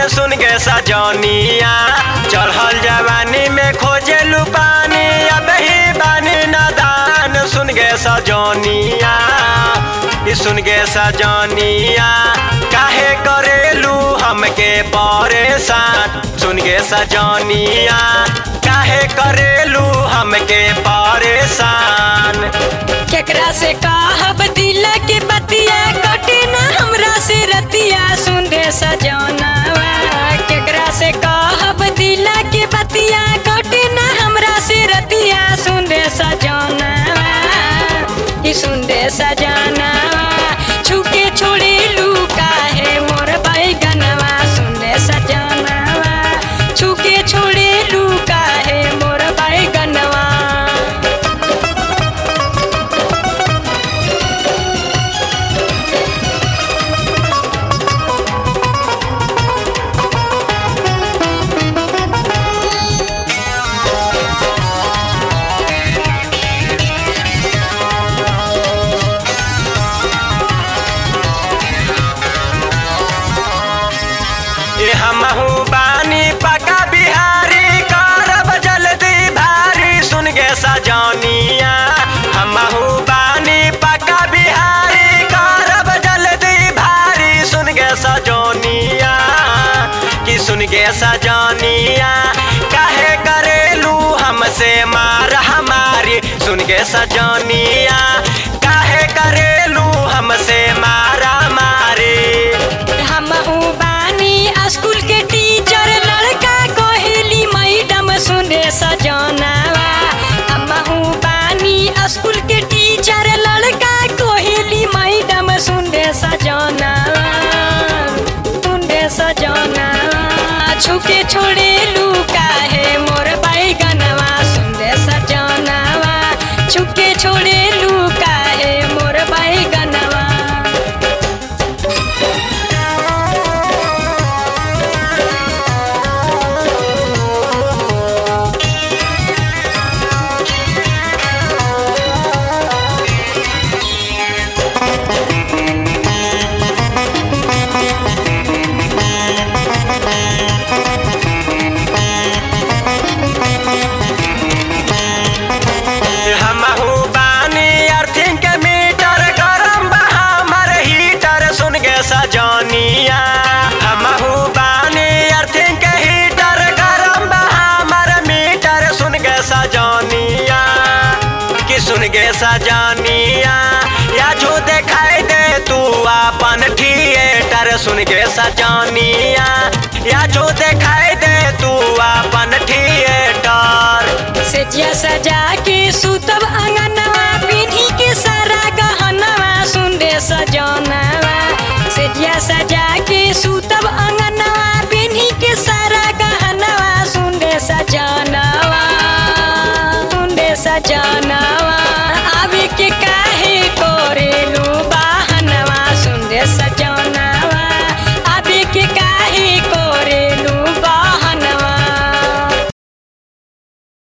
सुन के सजनिया चढ़ल जवानी में खोजे लुपानी अब ही बानी नादान सुन के सजनिया सुन के सजनिया काहे करेलू हमके परेशान सुन के सजनिया काहे करेलू हमके परेशान। केकरा से कहब दिल के बतिया कटे ना हमरा से रतिया सुन रे सजनवा केकरा से कहब दिल के बतिया कटे ना हमरा से रतिया सुन रे सजनवा सुन रे सजनवा छुके छोड़े लू काहे मोर बैगनवा सुन रे सजनवा छुके छोड़े लू काहे मोर बैगनवा। हमहू बानी पका बिहारी करब जल्दी भारी सुन के सजनिया हमहू बानी पका बिहारी करब जल्दी भारी सुन के सजनिया कि सुन के सजनिया काहे करेलू हमसे मार हमारी सुन के सजनिया काहे करेलू हमसे मारा मारी। हमहू स्कूल के टीचर लड़का कोहेली मैडम सुन रे सजनवा हमहू बानी स्कूल के टीचर लड़का कोहेली मैडम सुन रे सजनवा छुके छोड़े लू काहे मोर बैगनवा सुन रे सजनवा छुके छोड़े लू काहे मोर बैगनवा। हमहू बानी अर्थिंग के मीटर गरम बा हमर हीटर सुन के सजनिया हमहू बानी अर्थिंग के हीटर गरम बा हमर मीटर सुन के सजनिया कि सुन के सजनिया या जो दिखाई दे तू अपन थिएटर सुन के सजनिया या जो दिखाई दे तू अपन थिएटर। सेजिया सजा के सुतब अंगनवा पीढ़ी के सारा गहनवा सुन रे सजनवा सेजिया सजा के सुतब अंगनवा पीढ़ी के सारा गहनवा सुन रे सजनवा आवे के काहे कोरेलू बहनवा सुन रे सजनवा आवे के काहे